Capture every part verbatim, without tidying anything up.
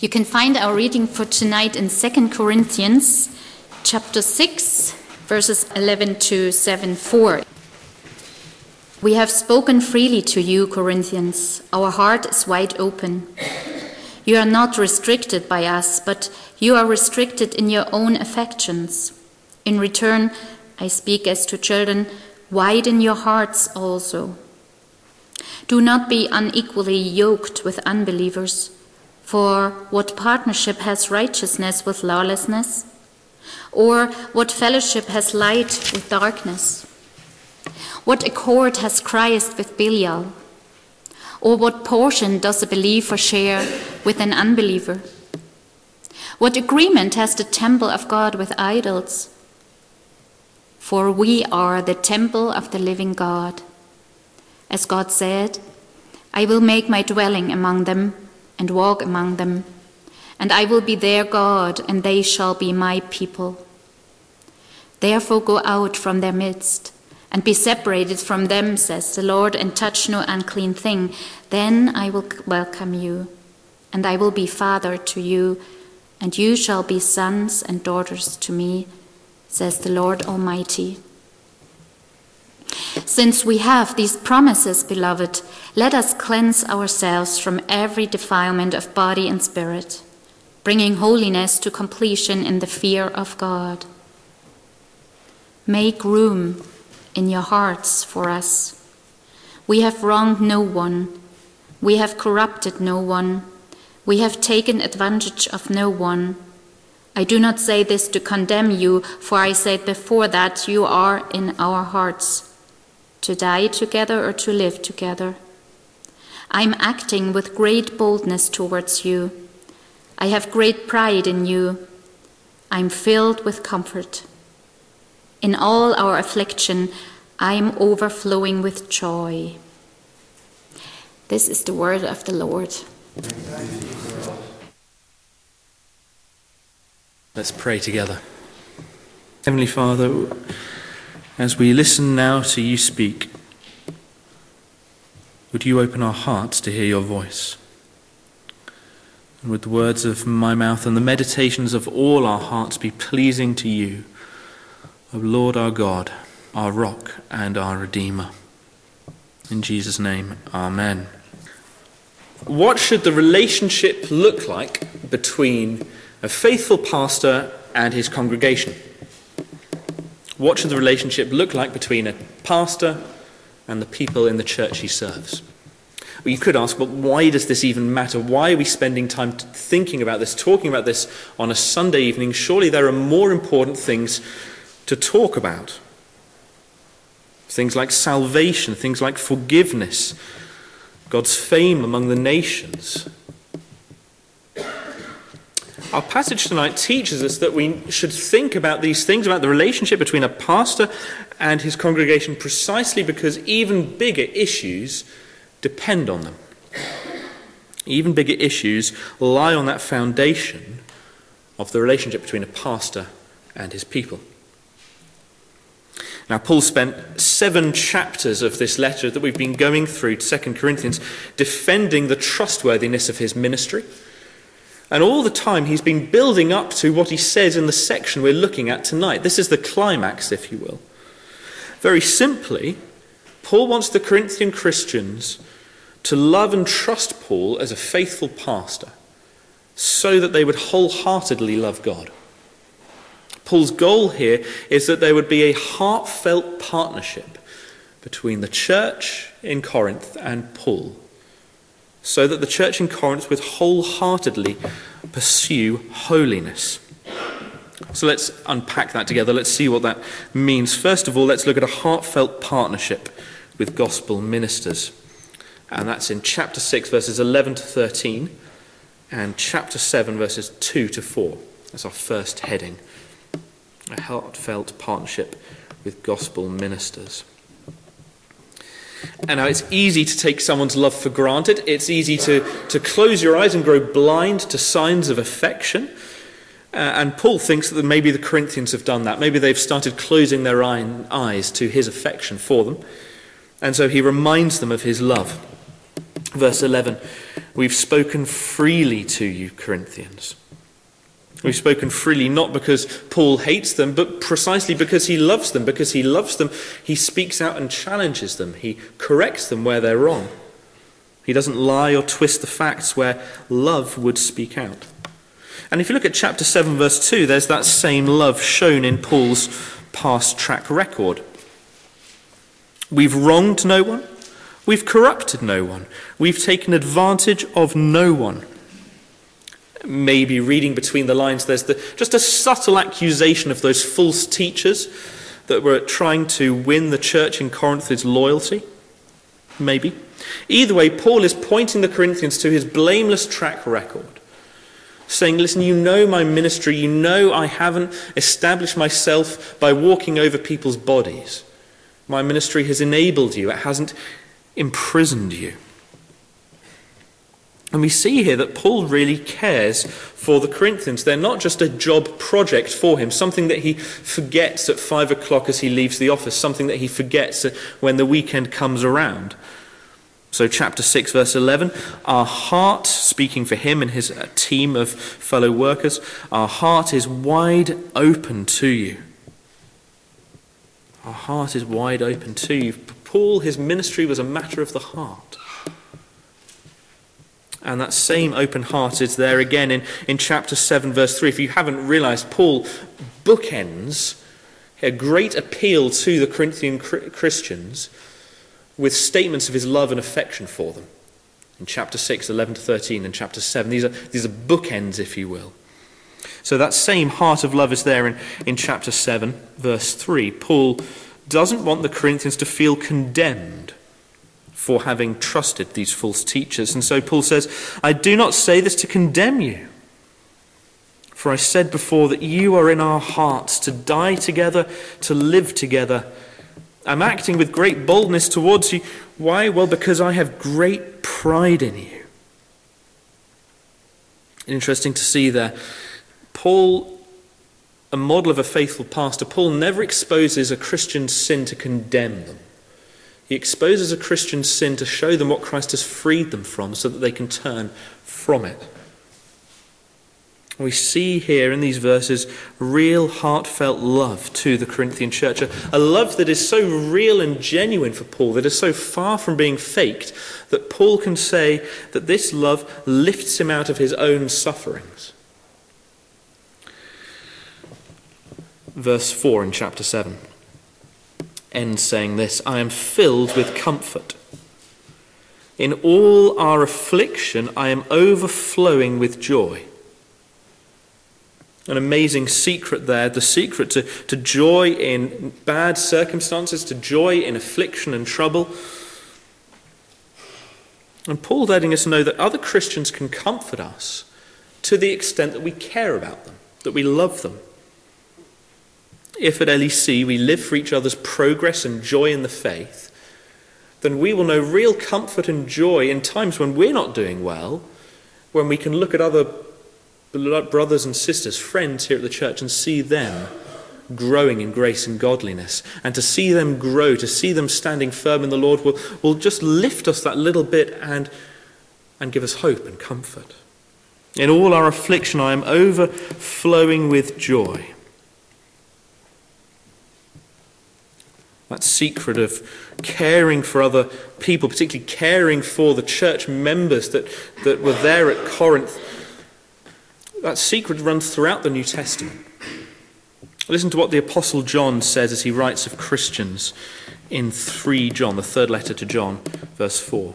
You can find our reading for tonight in Second Corinthians chapter six, verses eleven to seven four. We have spoken freely to you, Corinthians. Our heart is wide open. You are not restricted by us, but you are restricted in your own affections. In return, I speak as to children, widen your hearts also. Do not be unequally yoked with unbelievers. For what partnership has righteousness with lawlessness? Or what fellowship has light with darkness? What accord has Christ with Belial? Or what portion does a believer share with an unbeliever? What agreement has the temple of God with idols? For we are the temple of the living God. As God said, I will make my dwelling among them and walk among them, and I will be their God, and they shall be my people. Therefore go out from their midst, and be separated from them, says the Lord, and touch no unclean thing. Then I will welcome you, and I will be father to you, and you shall be sons and daughters to me, says the Lord Almighty. Since we have these promises, beloved, let us cleanse ourselves from every defilement of body and spirit, bringing holiness to completion in the fear of God. Make room in your hearts for us. We have wronged no one. We have corrupted no one. We have taken advantage of no one. I do not say this to condemn you, for I said before that you are in our hearts, to die together or to live together. I am acting with great boldness towards you. I have great pride in you. I am filled with comfort. In all our affliction, I am overflowing with joy. This is the word of the Lord. Let's pray together. Heavenly Father, as we listen now to you speak, would you open our hearts to hear your voice? And would the words of my mouth and the meditations of all our hearts be pleasing to you, O Lord our God, our rock and our Redeemer. In Jesus' name, amen. What should the relationship look like between a faithful pastor and his congregation? What should the relationship look like between a pastor and the people in the church he serves? Well, you could ask, but why does this even matter? Why are we spending time thinking about this, talking about this on a Sunday evening? Surely there are more important things to talk about. Things like salvation, things like forgiveness, God's fame among the nations. Our passage tonight teaches us that we should think about these things, about the relationship between a pastor and his congregation, precisely because even bigger issues depend on them. Even bigger issues lie on that foundation of the relationship between a pastor and his people. Now, Paul spent seven chapters of this letter that we've been going through to Second Corinthians defending the trustworthiness of his ministry. And all the time he's been building up to what he says in the section we're looking at tonight. This is the climax, if you will. Very simply, Paul wants the Corinthian Christians to love and trust Paul as a faithful pastor so that they would wholeheartedly love God. Paul's goal here is that there would be a heartfelt partnership between the church in Corinth and Paul, so that the church in Corinth would wholeheartedly pursue holiness. So let's unpack that together. Let's see what that means. First of all, let's look at a heartfelt partnership with gospel ministers. And that's in chapter six, verses eleven to thirteen, and chapter seven, verses two to four. That's our first heading. A heartfelt partnership with gospel ministers. And now it's easy to take someone's love for granted. It's easy to, to close your eyes and grow blind to signs of affection. Uh, and Paul thinks that maybe the Corinthians have done that. Maybe they've started closing their eye, eyes to his affection for them. And so he reminds them of his love. Verse eleven, we've spoken freely to you, Corinthians. We've spoken freely not because Paul hates them, but precisely because he loves them. Because he loves them, he speaks out and challenges them. He corrects them where they're wrong. He doesn't lie or twist the facts where love would speak out. And if you look at chapter seven, verse two, there's that same love shown in Paul's past track record. We've wronged no one. We've corrupted no one. We've taken advantage of no one. Maybe reading between the lines, there's the, just a subtle accusation of those false teachers that were trying to win the church in Corinth's loyalty. Maybe. Either way, Paul is pointing the Corinthians to his blameless track record, saying, listen, you know my ministry. You know I haven't established myself by walking over people's bodies. My ministry has enabled you. It hasn't imprisoned you. And we see here that Paul really cares for the Corinthians. They're not just a job project for him, something that he forgets at five o'clock as he leaves the office, something that he forgets when the weekend comes around. So chapter six, verse eleven, our heart, speaking for him and his team of fellow workers, our heart is wide open to you. Our heart is wide open to you. Paul, his ministry was a matter of the heart. And that same open heart is there again in, in chapter seven, verse three. If you haven't realized, Paul bookends a great appeal to the Corinthian Christians with statements of his love and affection for them. In chapter six, eleven to thirteen, and chapter seven. These are, these are bookends, if you will. So that same heart of love is there in, in chapter seven, verse three. Paul doesn't want the Corinthians to feel condemned for having trusted these false teachers. And so Paul says, I do not say this to condemn you. For I said before that you are in our hearts to die together, to live together. I'm acting with great boldness towards you. Why? Well, because I have great pride in you. Interesting to see there. Paul, a model of a faithful pastor, Paul never exposes a Christian's sin to condemn them. He exposes a Christian's sin to show them what Christ has freed them from so that they can turn from it. We see here in these verses real heartfelt love to the Corinthian church. A, a love that is so real and genuine for Paul, that is so far from being faked, that Paul can say that this love lifts him out of his own sufferings. Verse four in chapter seven. Ends saying this, I am filled with comfort. In all our affliction, I am overflowing with joy. An amazing secret there, the secret to, to joy in bad circumstances, to joy in affliction and trouble. And Paul's letting us know that other Christians can comfort us to the extent that we care about them, that we love them. If at L E C we live for each other's progress and joy in the faith, then we will know real comfort and joy in times when we're not doing well, when we can look at other brothers and sisters, friends here at the church, and see them growing in grace and godliness. And to see them grow, to see them standing firm in the Lord will, will just lift us that little bit and, and give us hope and comfort. In all our affliction, I am overflowing with joy. That secret of caring for other people, particularly caring for the church members that, that were there at Corinth, that secret runs throughout the New Testament. Listen to what the Apostle John says as he writes of Christians in three John, the third letter to John, verse four.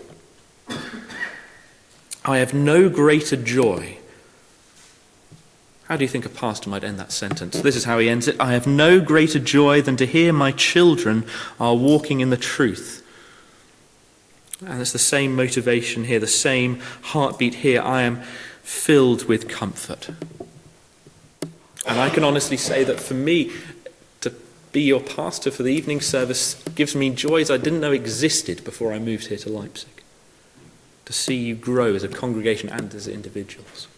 I have no greater joy. How do you think a pastor might end that sentence? This is how he ends it. I have no greater joy than to hear my children are walking in the truth. And it's the same motivation here, the same heartbeat here. I am filled with comfort. And I can honestly say that for me, to be your pastor for the evening service gives me joys I didn't know existed before I moved here to Leipzig. To see you grow as a congregation and as individuals.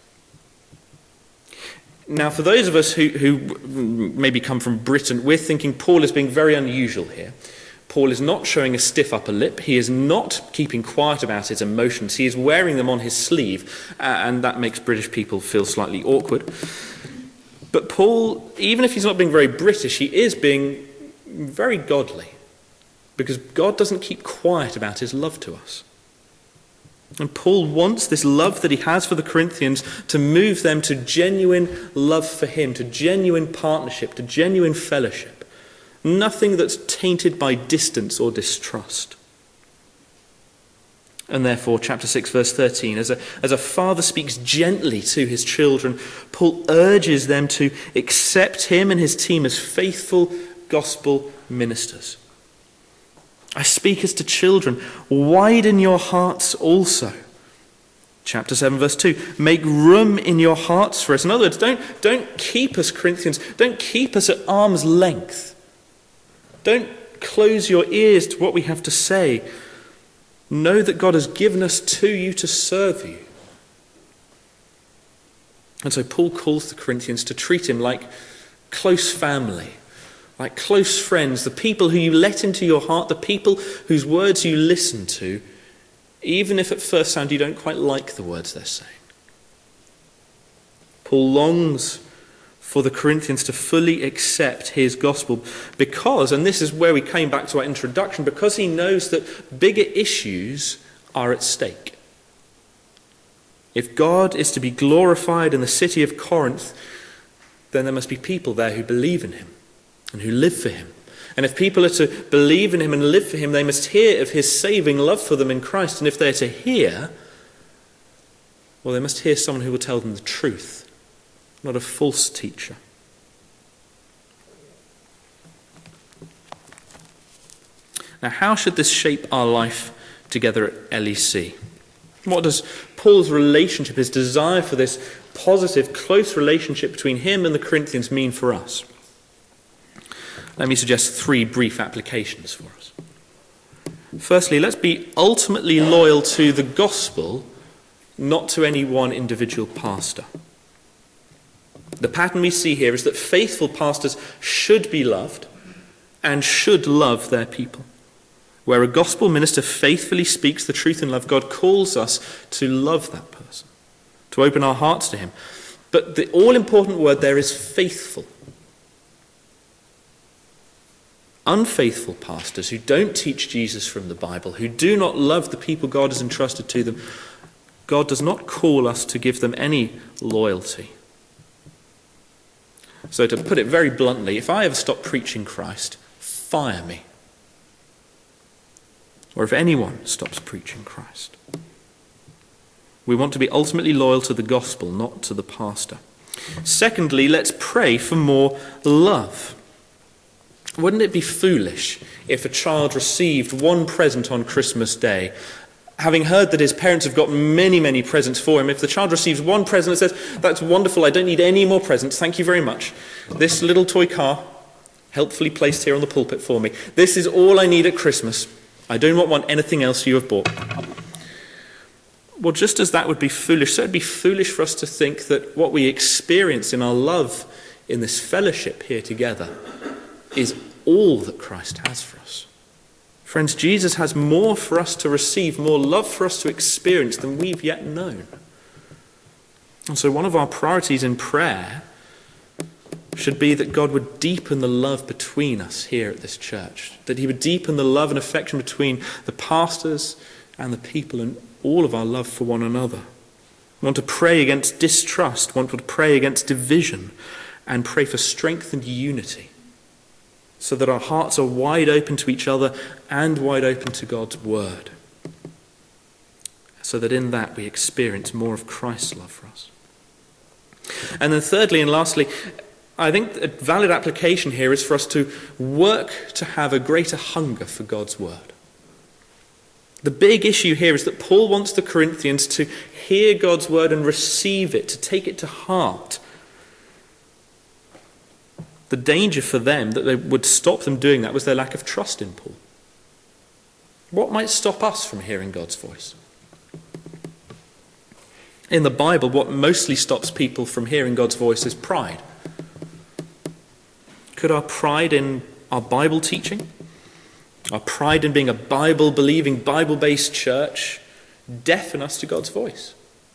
Now, for those of us who, who maybe come from Britain, we're thinking Paul is being very unusual here. Paul is not showing a stiff upper lip. He is not keeping quiet about his emotions. He is wearing them on his sleeve, uh, and that makes British people feel slightly awkward. But Paul, even if he's not being very British, he is being very godly, because God doesn't keep quiet about his love to us. And Paul wants this love that he has for the Corinthians to move them to genuine love for him, to genuine partnership, to genuine fellowship. Nothing that's tainted by distance or distrust. And therefore, chapter six, verse thirteen, as a, as a father speaks gently to his children, Paul urges them to accept him and his team as faithful gospel ministers. I speak as to children, widen your hearts also. Chapter seven, verse two, make room in your hearts for us. In other words, don't, don't keep us, Corinthians, don't keep us at arm's length. Don't close your ears to what we have to say. Know that God has given us to you to serve you. And so Paul calls the Corinthians to treat him like close family, like close friends, the people who you let into your heart, the people whose words you listen to, even if at first sound you don't quite like the words they're saying. Paul longs for the Corinthians to fully accept his gospel because, and this is where we came back to our introduction, because he knows that bigger issues are at stake. If God is to be glorified in the city of Corinth, then there must be people there who believe in him and who live for him. And if people are to believe in him and live for him, they must hear of his saving love for them in Christ. And if they're to hear, well, they must hear someone who will tell them the truth, not a false teacher. Now, how should this shape our life together at L E C? What does Paul's relationship, his desire for this positive, close relationship between him and the Corinthians mean for us? Let me suggest three brief applications for us. Firstly, let's be ultimately loyal to the gospel, not to any one individual pastor. The pattern we see here is that faithful pastors should be loved and should love their people. Where a gospel minister faithfully speaks the truth in love, God calls us to love that person, to open our hearts to him. But the all-important word there is faithful. Unfaithful pastors who don't teach Jesus from the Bible, who do not love the people God has entrusted to them, God does not call us to give them any loyalty. So to put it very bluntly, if I ever stop preaching Christ, fire me. Or if anyone stops preaching Christ. We want to be ultimately loyal to the gospel, not to the pastor. Secondly, let's pray for more love. Wouldn't it be foolish if a child received one present on Christmas Day, having heard that his parents have got many, many presents for him? If the child receives one present and says, that's wonderful, I don't need any more presents, thank you very much. This little toy car, helpfully placed here on the pulpit for me, this is all I need at Christmas. I do not want anything else you have bought. Well, just as that would be foolish, so it would be foolish for us to think that what we experience in our love in this fellowship here together is all that Christ has for us. Friends, Jesus has more for us to receive, more love for us to experience than we've yet known. And so one of our priorities in prayer should be that God would deepen the love between us here at this church, that he would deepen the love and affection between the pastors and the people and all of our love for one another. We want to pray against distrust, we want to pray against division, and pray for strength and unity, so that our hearts are wide open to each other and wide open to God's word, so that in that we experience more of Christ's love for us. And then thirdly and lastly, I think a valid application here is for us to work to have a greater hunger for God's word. The big issue here is that Paul wants the Corinthians to hear God's word and receive it, to take it to heart. The danger for them that they would stop them doing that was their lack of trust in Paul. What might stop us from hearing God's voice? In the Bible, what mostly stops people from hearing God's voice is pride. Could our pride in our Bible teaching, Our pride in being a Bible-believing, Bible-based church deafen us to God's voice?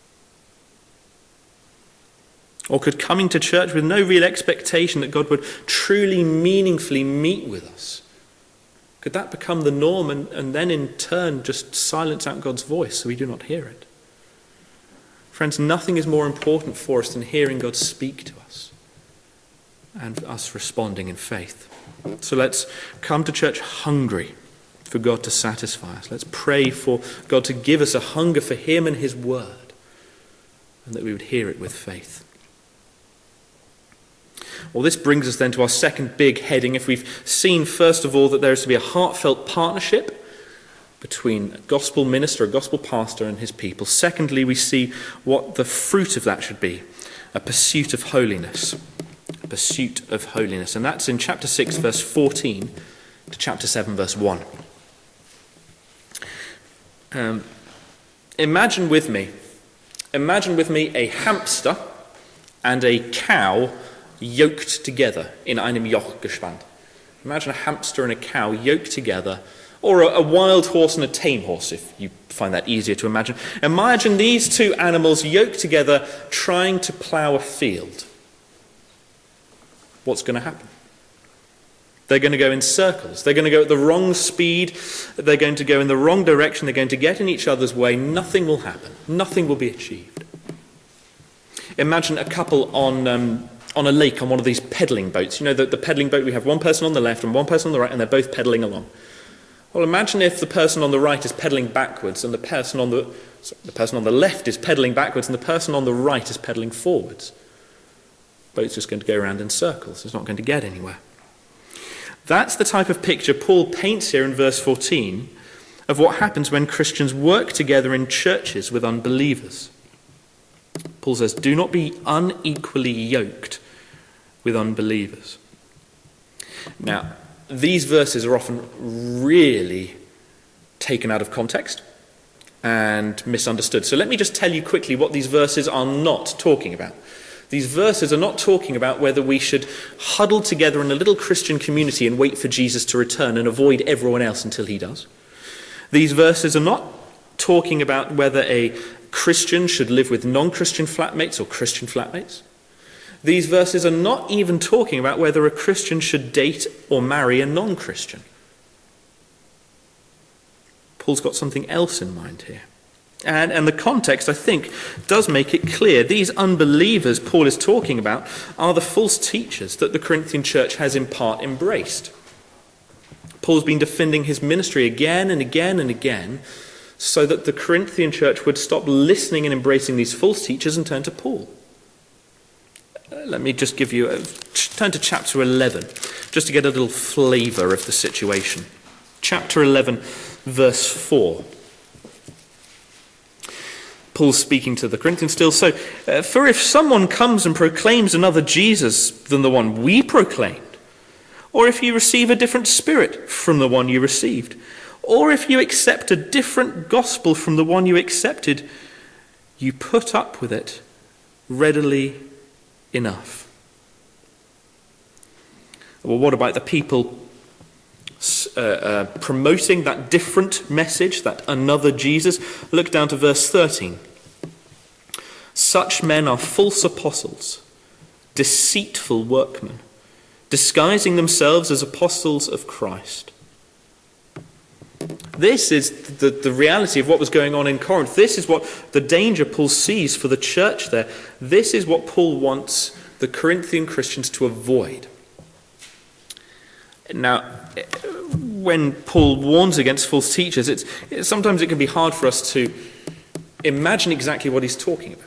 Or could coming to church with no real expectation that God would truly, meaningfully meet with us, could that become the norm and, and then in turn just silence out God's voice so we do not hear it? Friends, nothing is more important for us than hearing God speak to us and us responding in faith. So let's come to church hungry for God to satisfy us. Let's pray for God to give us a hunger for him and his word, and that we would hear it with faith. Well, this brings us then to our second big heading. If we've seen, first of all, that there is to be a heartfelt partnership between a gospel minister, a gospel pastor, and his people. Secondly, we see what the fruit of that should be, a pursuit of holiness. A pursuit of holiness. And that's in chapter six, verse fourteen to chapter seven, verse one. Um, imagine with me, imagine with me a hamster and a cow yoked together in einem Joch gespannt. Imagine a hamster and a cow yoked together, or a, a wild horse and a tame horse, if you find that easier to imagine. Imagine these two animals yoked together trying to plough a field. What's going to happen? They're going to go in circles. They're going to go at the wrong speed. They're going to go in the wrong direction. They're going to get in each other's way. Nothing will happen. Nothing will be achieved. Imagine a couple on... Um, on a lake on one of these pedaling boats. You know, the, the pedaling boat, we have one person on the left and one person on the right, and they're both pedaling along. Well, imagine if the person on the right is pedaling backwards and the person on the sorry, the person on the left is pedaling backwards and the person on the right is pedaling forwards. The boat's just going to go around in circles. It's not going to get anywhere. That's the type of picture Paul paints here in verse fourteen of what happens when Christians work together in churches with unbelievers. Paul says, do not be unequally yoked with unbelievers. Now, these verses are often really taken out of context and misunderstood. So let me just tell you quickly what these verses are not talking about. These verses are not talking about whether we should huddle together in a little Christian community and wait for Jesus to return and avoid everyone else until he does. These verses are not talking about whether a Christian should live with non-Christian flatmates or Christian flatmates. These verses are not even talking about whether a Christian should date or marry a non-Christian. Paul's got something else in mind here. And, and the context, I think, does make it clear. These unbelievers Paul is talking about are the false teachers that the Corinthian church has in part embraced. Paul's been defending his ministry again and again and again so that the Corinthian church would stop listening and embracing these false teachers and turn to Paul. Let me just give you a turn to chapter eleven, just to get a little flavour of the situation. Chapter eleven, verse four. Paul's speaking to the Corinthians still. So, uh, for if someone comes and proclaims another Jesus than the one we proclaimed, or if you receive a different spirit from the one you received, or if you accept a different gospel from the one you accepted, you put up with it readily enough. Well, what about the people uh, uh, promoting that different message, that another Jesus? Look down to verse thirteen. Such men are false apostles, deceitful workmen, disguising themselves as apostles of Christ. This is the, the reality of what was going on in Corinth. This is what the danger Paul sees for the church there. This is what Paul wants the Corinthian Christians to avoid. Now, when Paul warns against false teachers, it's, it, sometimes it can be hard for us to imagine exactly what he's talking about.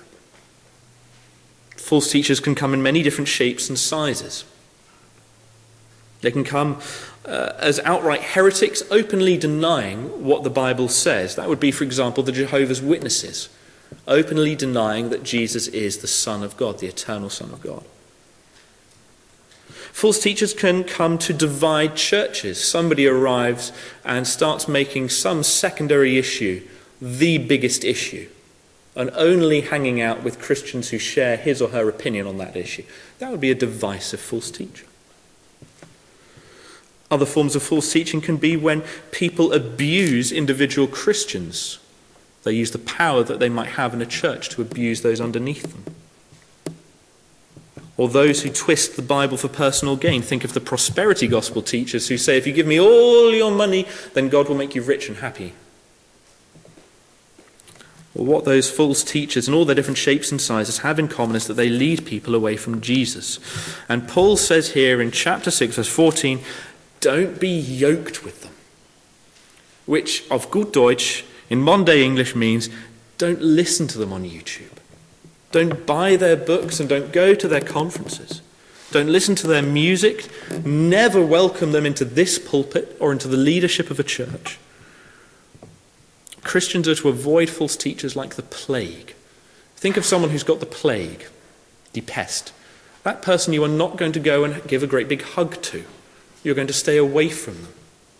False teachers can come in many different shapes and sizes. They can come uh, as outright heretics, openly denying what the Bible says. That would be, for example, the Jehovah's Witnesses, openly denying that Jesus is the Son of God, the eternal Son of God. False teachers can come to divide churches. Somebody arrives and starts making some secondary issue the biggest issue, and only hanging out with Christians who share his or her opinion on that issue. That would be a divisive false teacher. Other forms of false teaching can be when people abuse individual Christians. They use the power that they might have in a church to abuse those underneath them. Or those who twist the Bible for personal gain. Think of the prosperity gospel teachers who say, if you give me all your money, then God will make you rich and happy. Or what those false teachers in all their different shapes and sizes have in common is that they lead people away from Jesus. And Paul says here in chapter six, verse fourteen, don't be yoked with them. Which, of gut Deutsch, in modern day English means, don't listen to them on YouTube. Don't buy their books and don't go to their conferences. Don't listen to their music. Never welcome them into this pulpit or into the leadership of a church. Christians are to avoid false teachers like the plague. Think of someone who's got the plague, die Pest. That person you are not going to go and give a great big hug to. You're going to stay away from them.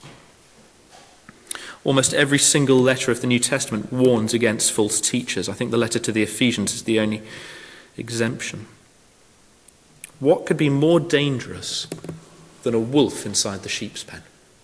Almost every single letter of the New Testament warns against false teachers. I think the letter to the Ephesians is the only exemption. What could be more dangerous than a wolf inside the sheep's pen?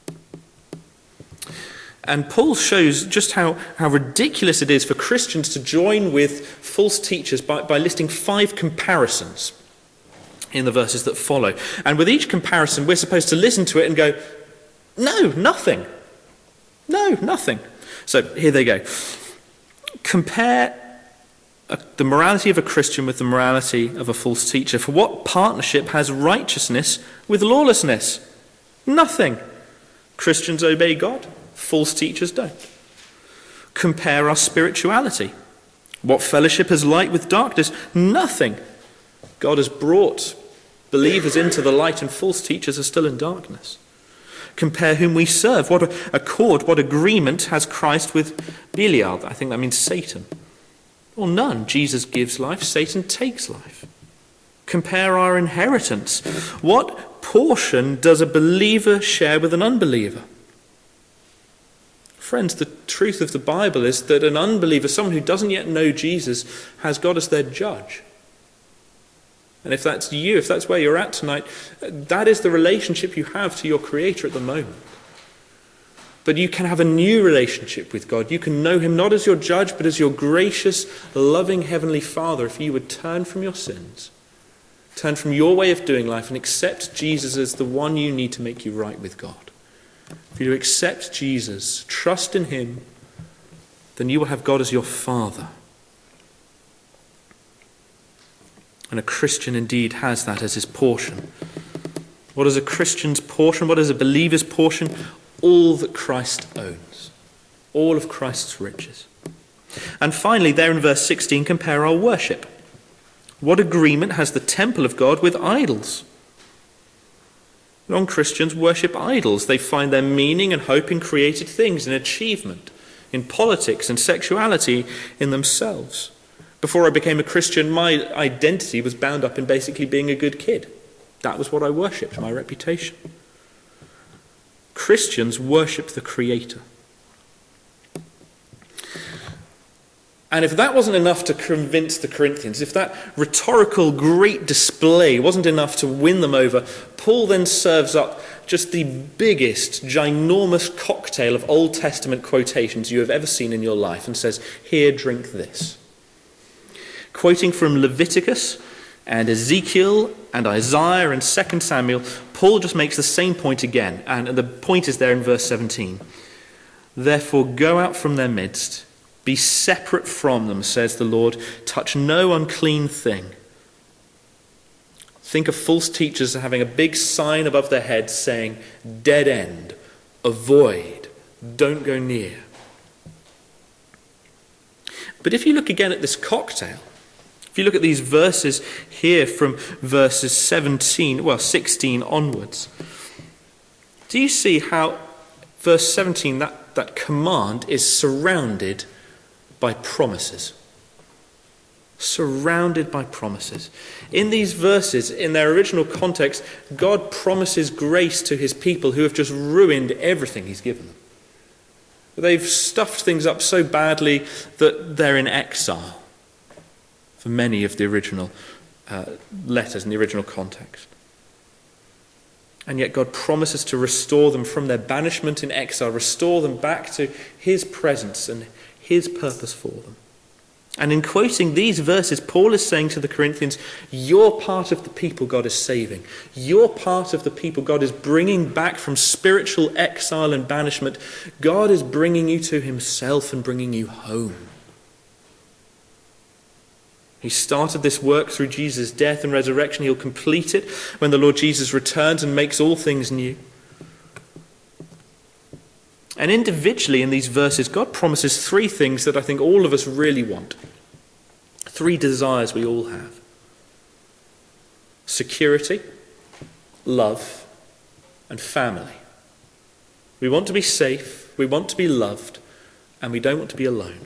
And Paul shows just how, how ridiculous it is for Christians to join with false teachers by, by listing five comparisons in the verses that follow. And with each comparison, we're supposed to listen to it and go, no, nothing. No, nothing. So here they go. Compare a, the morality of a Christian with the morality of a false teacher. For what partnership has righteousness with lawlessness? Nothing. Christians obey God. False teachers don't. Compare our spirituality. What fellowship has light with darkness? Nothing. God has brought believers into the light and false teachers are still in darkness. Compare whom we serve. What accord, what agreement has Christ with Belial? I think that means Satan. Well, none. Jesus gives life, Satan takes life. Compare our inheritance. What portion does a believer share with an unbeliever? Friends, the truth of the Bible is that an unbeliever, someone who doesn't yet know Jesus, has God as their judge. And if that's you, if that's where you're at tonight, that is the relationship you have to your Creator at the moment. But you can have a new relationship with God. You can know him not as your judge, but as your gracious, loving Heavenly Father if you would turn from your sins, turn from your way of doing life and accept Jesus as the one you need to make you right with God. If you accept Jesus, trust in him, then you will have God as your Father. And a Christian indeed has that as his portion. What is a Christian's portion? What is a believer's portion? All that Christ owns. All of Christ's riches. And finally, there in verse sixteen, compare our worship. What agreement has the temple of God with idols? Non-Christians worship idols. They find their meaning and hope in created things, in achievement, in politics and sexuality, in themselves. Before I became a Christian, my identity was bound up in basically being a good kid. That was what I worshipped, my reputation. Christians worship the Creator. And if that wasn't enough to convince the Corinthians, if that rhetorical great display wasn't enough to win them over, Paul then serves up just the biggest, ginormous cocktail of Old Testament quotations you have ever seen in your life and says, here, drink this. Quoting from Leviticus and Ezekiel and Isaiah and Second Samuel, Paul just makes the same point again. And the point is there in verse seventeen. Therefore go out from their midst, be separate from them, says the Lord, touch no unclean thing. Think of false teachers having a big sign above their heads saying, dead end, avoid, don't go near. But if you look again at this cocktail, if you look at these verses here from verses seventeen, well, sixteen onwards, do you see how verse seventeen, that, that command is surrounded by promises? Surrounded by promises. In these verses, in their original context, God promises grace to his people who have just ruined everything he's given them. They've stuffed things up so badly that they're in exile for many of the original uh, letters in the original context. And yet God promises to restore them from their banishment in exile, restore them back to his presence and his purpose for them. And in quoting these verses, Paul is saying to the Corinthians, you're part of the people God is saving. You're part of the people God is bringing back from spiritual exile and banishment. God is bringing you to himself and bringing you home. He started this work through Jesus' death and resurrection. He'll complete it when the Lord Jesus returns and makes all things new. And individually in these verses, God promises three things that I think all of us really want. Three desires we all have. Security, love, and family. We want to be safe, we want to be loved, and we don't want to be alone.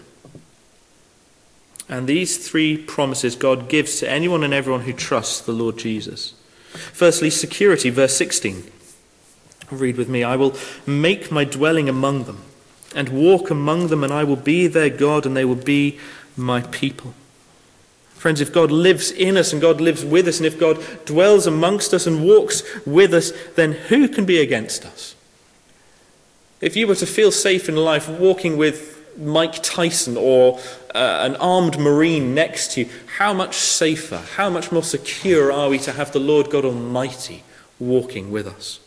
And these three promises God gives to anyone and everyone who trusts the Lord Jesus. Firstly, security, verse sixteen. Read with me. I will make my dwelling among them and walk among them, and I will be their God and they will be my people. Friends, if God lives in us and God lives with us, and if God dwells amongst us and walks with us, then who can be against us? If you were to feel safe in life walking with Mike Tyson or uh, an armed marine next to you, how much safer, how much more secure are we to have the Lord God Almighty walking with us?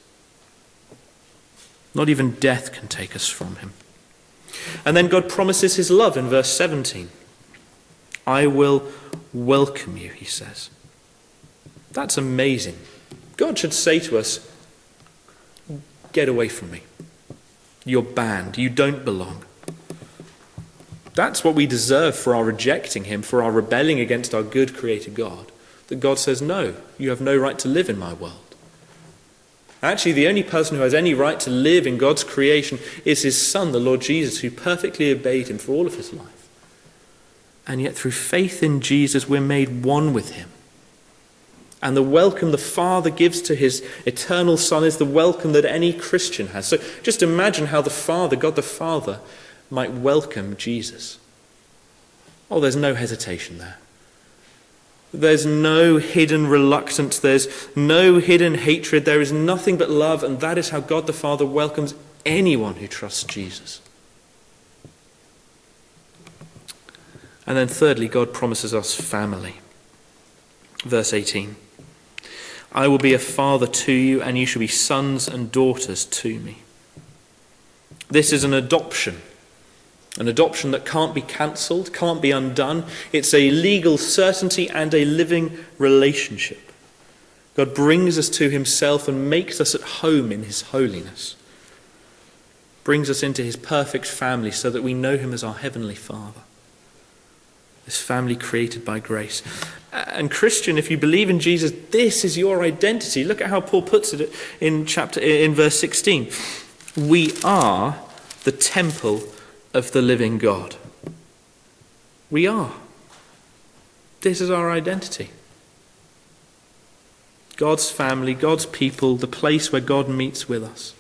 Not even death can take us from him. And then God promises his love in verse seventeen. I will welcome you, he says. That's amazing. God should say to us, get away from me. You're banned. You don't belong. That's what we deserve for our rejecting him, for our rebelling against our good creator God. That God says, no, you have no right to live in my world. Actually, the only person who has any right to live in God's creation is his Son, the Lord Jesus, who perfectly obeyed him for all of his life. And yet through faith in Jesus, we're made one with him. And the welcome the Father gives to his eternal Son is the welcome that any Christian has. So just imagine how the Father, God the Father, might welcome Jesus. Oh, there's no hesitation there. There's no hidden reluctance. There's no hidden hatred. There is nothing but love, and that is how God the Father welcomes anyone who trusts Jesus. And then thirdly, God promises us family. Verse eighteen. I will be a father to you, and you shall be sons and daughters to me. This is an adoption. An adoption that can't be cancelled, can't be undone. It's a legal certainty and a living relationship. God brings us to himself and makes us at home in his holiness. Brings us into his perfect family so that we know him as our heavenly Father. This family created by grace. And Christian, if you believe in Jesus, this is your identity. Look at how Paul puts it in chapter in verse sixteen. We are the temple of the living God. We are. This is our identity. God's family, God's people, the place where God meets with us.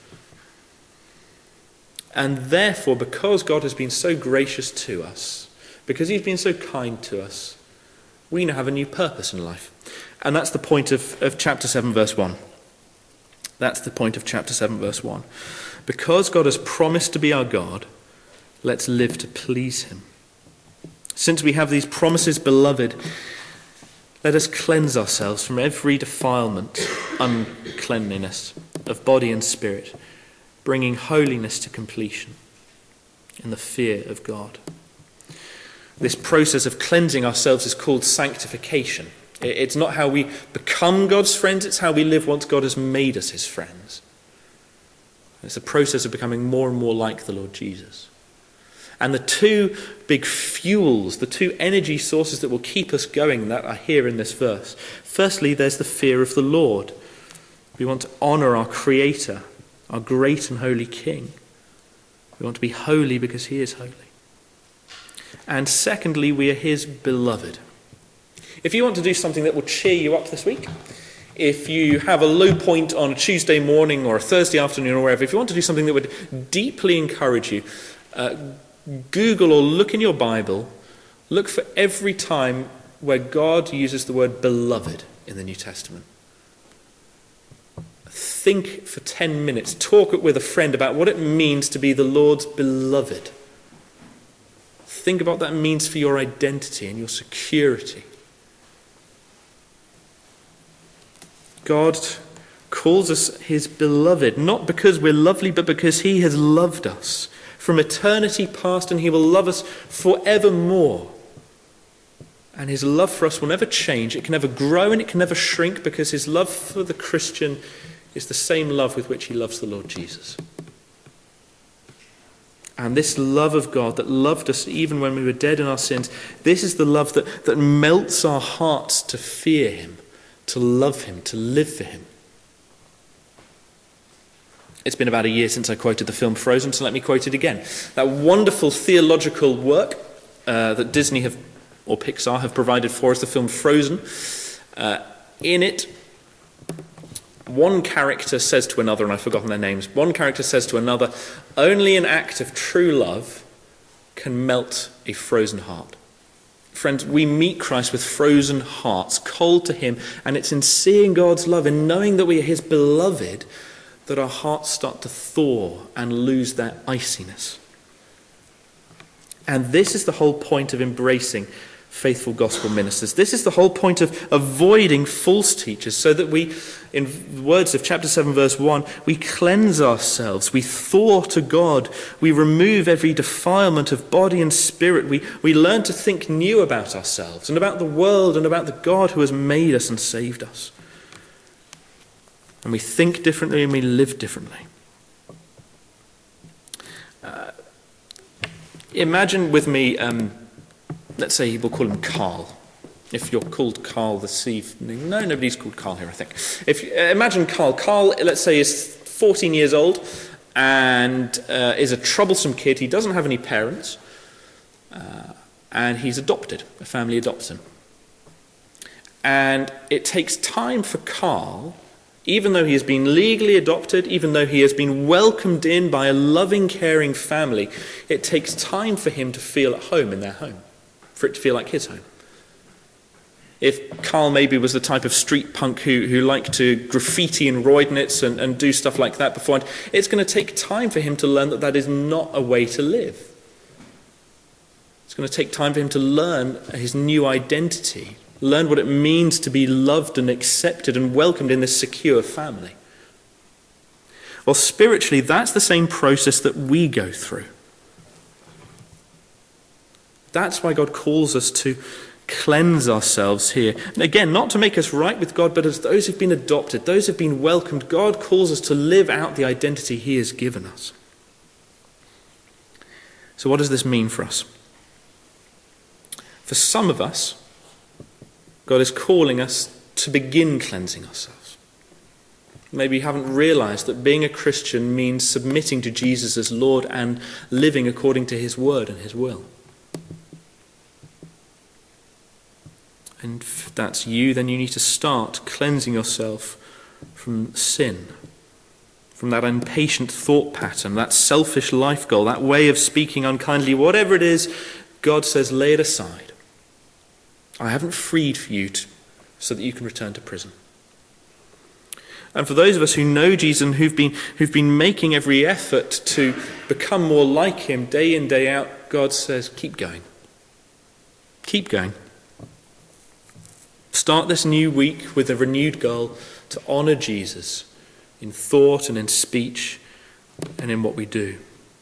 And therefore, because God has been so gracious to us, because he's been so kind to us, we now have a new purpose in life. And that's the point of, of chapter seven, verse one. That's the point of chapter seven, verse one. Because God has promised to be our God, let's live to please him. Since we have these promises, beloved, let us cleanse ourselves from every defilement, uncleanliness of body and spirit, bringing holiness to completion in the fear of God. This process of cleansing ourselves is called sanctification. It's not how we become God's friends, it's how we live once God has made us his friends. It's a process of becoming more and more like the Lord Jesus. And the two big fuels, the two energy sources that will keep us going that are here in this verse. Firstly, there's the fear of the Lord. We want to honour our Creator, our great and holy King. We want to be holy because he is holy. And secondly, we are his beloved. If you want to do something that will cheer you up this week, if you have a low point on a Tuesday morning or a Thursday afternoon or wherever, if you want to do something that would deeply encourage you, uh, Google or look in your Bible, look for every time where God uses the word beloved in the New Testament. think for ten minutes, talk with a friend about what it means to be the Lord's beloved. Think about what that means for your identity and your security. God calls us his beloved, not because we're lovely, but because he has loved us from eternity past, and he will love us forevermore. And his love for us will never change. It can never grow and it can never shrink, because his love for the Christian is the same love with which he loves the Lord Jesus. And this love of God that loved us even when we were dead in our sins, this is the love that, that melts our hearts to fear him, to love him, to live for him. It's been about a year since I quoted the film Frozen, so let me quote it again. That wonderful theological work uh, that Disney have, or Pixar have provided for us, the film Frozen. Uh, in it, one character says to another, and I've forgotten their names, one character says to another, only an act of true love can melt a frozen heart. Friends, we meet Christ with frozen hearts, cold to him, and it's in seeing God's love, in knowing that we are his beloved, that our hearts start to thaw and lose their iciness. And this is the whole point of embracing faithful gospel ministers. This is the whole point of avoiding false teachers, so that we, in the words of chapter seven, verse one, we cleanse ourselves, we thaw to God, we remove every defilement of body and spirit, we, we learn to think new about ourselves and about the world and about the God who has made us and saved us. And we think differently and we live differently. Uh, imagine with me, um, let's say we'll call him Carl. If you're called Carl this evening. No, nobody's called Carl here, I think. If you, uh, imagine Carl. Carl, let's say, is fourteen years old and uh, is a troublesome kid. He doesn't have any parents. Uh, and he's adopted. A family adopts him. And it takes time for Carl, even though he has been legally adopted, even though he has been welcomed in by a loving, caring family, it takes time for him to feel at home in their home, for it to feel like his home. If Carl maybe was the type of street punk who, who liked to graffiti in Roydnitz and, and do stuff like that beforehand, it's going to take time for him to learn that that is not a way to live. It's going to take time for him to learn his new identity, learn what it means to be loved and accepted and welcomed in this secure family. Well, spiritually, that's the same process that we go through. That's why God calls us to cleanse ourselves here. And again, not to make us right with God, but as those who've been adopted, those who've been welcomed, God calls us to live out the identity he has given us. So what does this mean for us? For some of us, God is calling us to begin cleansing ourselves. Maybe you haven't realized that being a Christian means submitting to Jesus as Lord and living according to his word and his will. And if that's you, then you need to start cleansing yourself from sin, from that impatient thought pattern, that selfish life goal, that way of speaking unkindly, whatever it is. God says, lay it aside. I haven't freed for you to, so that you can return to prison. And for those of us who know Jesus and who've been, who've been making every effort to become more like him day in, day out, God says, keep going. Keep going. Start this new week with a renewed goal to honour Jesus in thought and in speech and in what we do.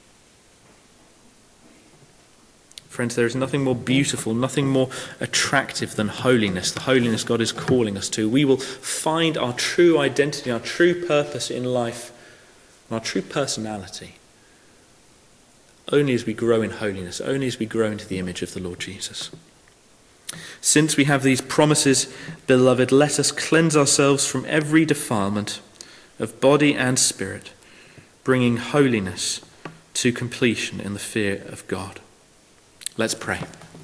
Friends, there is nothing more beautiful, nothing more attractive than holiness, the holiness God is calling us to. We will find our true identity, our true purpose in life, and our true personality only as we grow in holiness, only as we grow into the image of the Lord Jesus. Since we have these promises, beloved, let us cleanse ourselves from every defilement of body and spirit, bringing holiness to completion in the fear of God. Let's pray.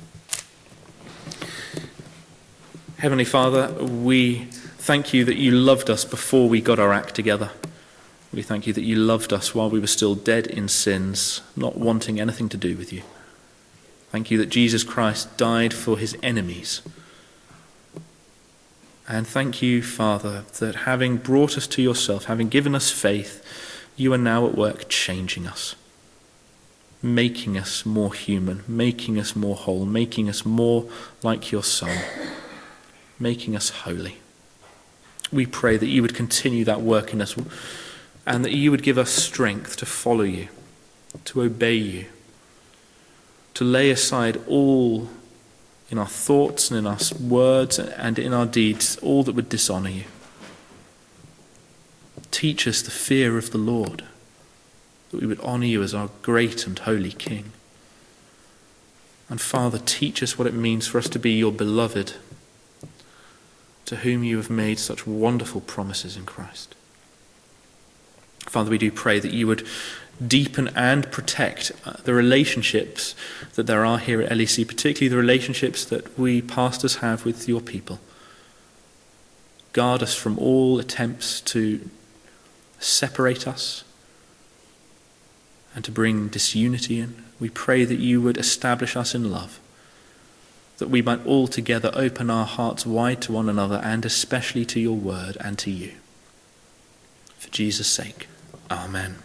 Heavenly Father, we thank you that you loved us before we got our act together. We thank you that you loved us while we were still dead in sins, not wanting anything to do with you. Thank you that Jesus Christ died for his enemies. And thank you, Father, that having brought us to yourself, having given us faith, you are now at work changing us, making us more human, making us more whole, making us more like your Son, making us holy. We pray that you would continue that work in us and that you would give us strength to follow you, to obey you, to lay aside all in our thoughts and in our words and in our deeds, all that would dishonour you. Teach us the fear of the Lord, that we would honour you as our great and holy King. And Father, teach us what it means for us to be your beloved, to whom you have made such wonderful promises in Christ. Father, we do pray that you would deepen and protect the relationships that there are here at L E C, particularly the relationships that we pastors have with your people. Guard us from all attempts to separate us and to bring disunity in. We pray that you would establish us in love, that we might all together open our hearts wide to one another and especially to your word and to you. For Jesus' sake, amen.